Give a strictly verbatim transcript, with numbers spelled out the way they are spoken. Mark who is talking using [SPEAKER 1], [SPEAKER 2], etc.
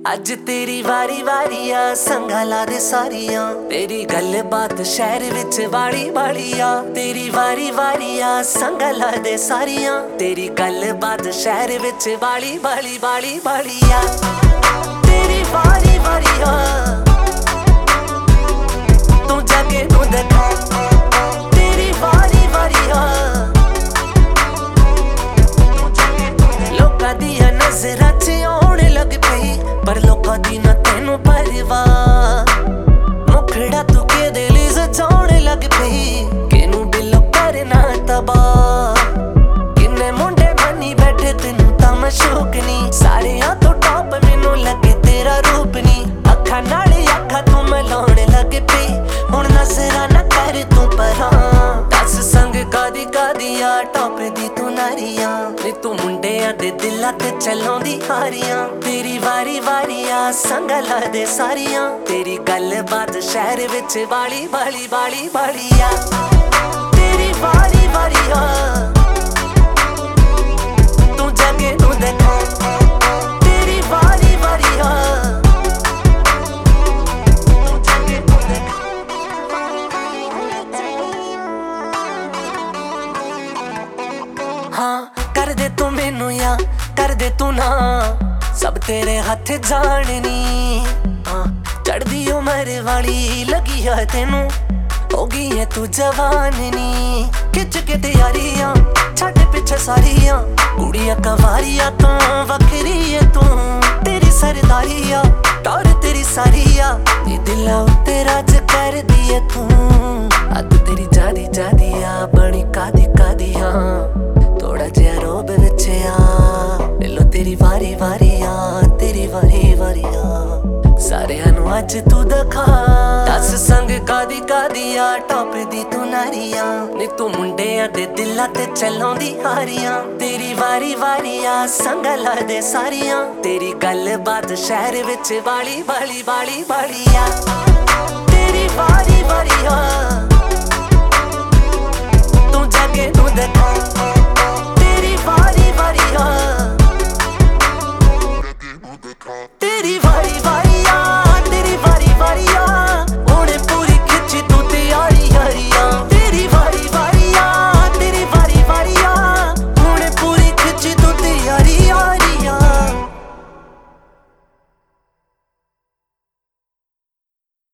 [SPEAKER 1] अज तेरी वारी वारी आ संगा ला दे सारियां तेरी गल बात शहर विच वाली वाली आ तेरी वारी वारी आ संगा ला दे सारियां तेरी गल बात शहर विच वाली वाली वाली वाली आ तेरी वारी वारी आ तू जाके नू देखा तेरी वारी वारी आ लोकां दियां नज़रां च आउण लग पई पर लोकां दी ना तैनू परवाह मुखड़ा तू केदे लई सजाउण लग पई किनू बिलो करना तबाह किन्ने मुंडे बनी बैठे तेनू तां मैं शौक नी सारियां तो टॉप मैनू लगे तेरा रूप नी अखां नाल अखां तू मिलाउण लग पई हुण नज़रां ना कर तू परां दस संग कादी कादी आ टॉप दी तू नारियां नी तू मुंडियां दे दिलां ते चलाउंदी हारियां तेरी वारी वारी आ संगा ला दे सारियां तेरी गल बात शहर विच वाली वाली वाली वाली आ तेरी वारी वारी आ तू जाके नू देखा तेरी वारी वारी आ हाँ कर दे तू मैनू या कर दे तू ना सब तेरे हाथ जाननी हाँ चढ़दी उम्र वाली लगी है तेनू हो गई है तू जवान नी खिच के तैयारियां छड़ पिछे सारियां कुड़ियां कवारियां तो वखरी है तू तेरी सरदारिया टौर तेरी सारिया नी दिला उत्ते राज कर दिए तू अद तेरी जादी जादिया बनी कादी कादियां थोड़ा जिहा रोब विच आ दिलो तेरी वारी वारी आ तेरी वारी वारी आ सारियां नू अज तू दिखा दस संग कादी कादी आ टॉप दी तू नारियां नी तू मुंडियां दे दिलां ते चलाउंदी हारियां तेरी वारी वारी आ संगा ला दे सारियां तेरी गल बात शहर विच वाली वाली वाली वाली आ तेरी वारी वारी आ